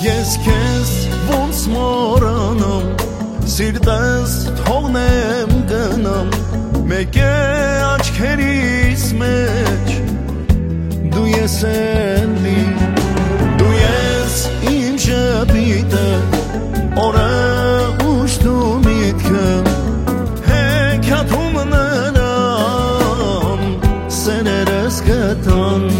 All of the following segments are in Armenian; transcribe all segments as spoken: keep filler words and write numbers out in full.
Ես քեզ ոնց մոռանամ, սիրտս թողնեմ գնամ, մեկ է աչքերիս մեջ դու ես էլի, դու ես իմ ժպիտը, օրը ուշ դու միտքը, հեքիաթում նրան սերերս գտան,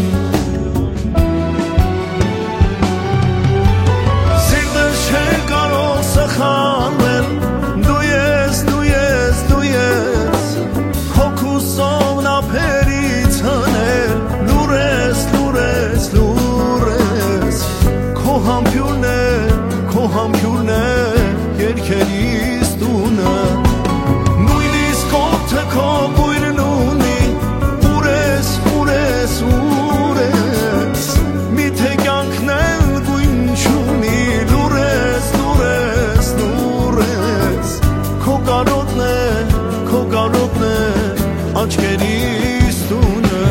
սիրտս չէ կարող սխալվել, դու ես, դու ես, դու ես, հոգուսով նափերից հնել, լուր ես, լուր ես, լուր ես, քո համբյուրն է, քո համբյուրն է, երգերիս տունը, նույնիսկ օդը քո բույրն ունի, ուր ես, ուր ես, ուր ես, միթե կյանքն էլ գույն չունի, լուր ես, լուր ես, լուր ես, քո կարոտն է, քո կարոտն է, աչքերիս տունը,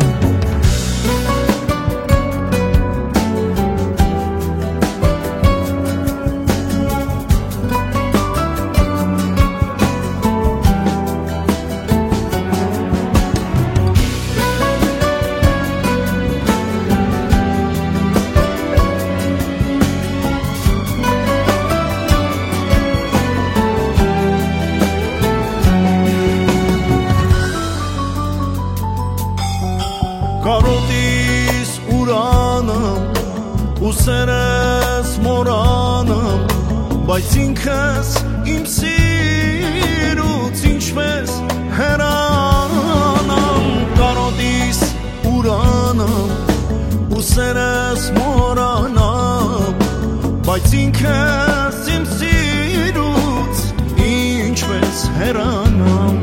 կարոտիս ուրանամ, ու սերս մորանամ, բայց ինքս իմ սիրուց ինչպես հեռանամ, կարոտիս ուրանամ, ու սերս մորանամ, բայց ինքս իմ սիրուց ինչպես հեռանամ,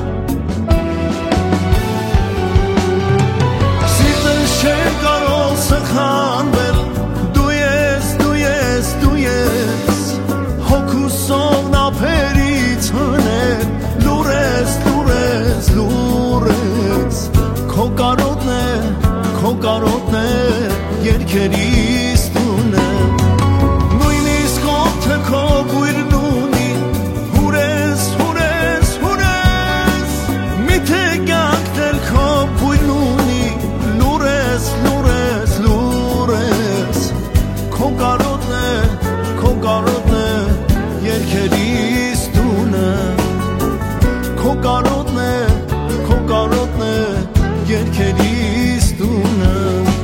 չեմ կարող սխալվել, դու ես, դու ես, դու ես, հոգուսով նափերից հնել, լուր ես, լուր ես, լուր ես, քո կարոտն է, քո կարոտն է, երգերիս տունը, նույնիսկ օդը քո բույրն ունի, ուր ես, ուր ես, ուր ես, միթե կյանքն էլ քո բույրն ունի, լուր ես, լուր ես, լուր ես, քո կարոտն է, քո կարոտն է, երգերիս տունը, քո կարոտն է, քո կարոտն է, երգերիս տունը,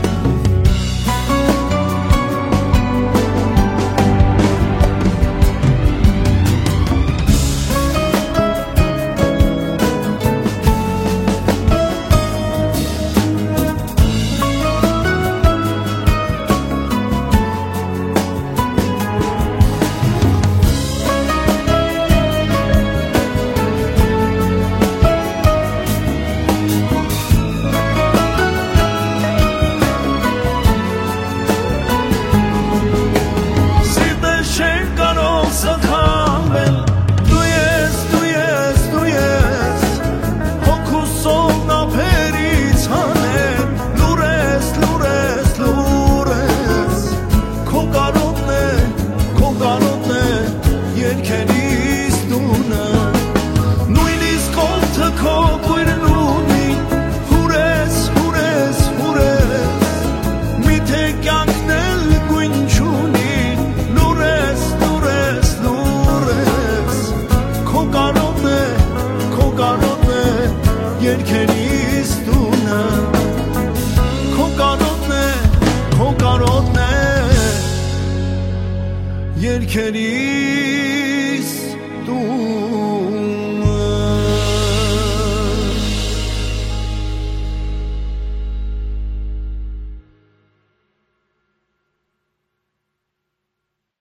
երգերիս տունը, քո կարոտն է, քո կարոտն է, երգերիս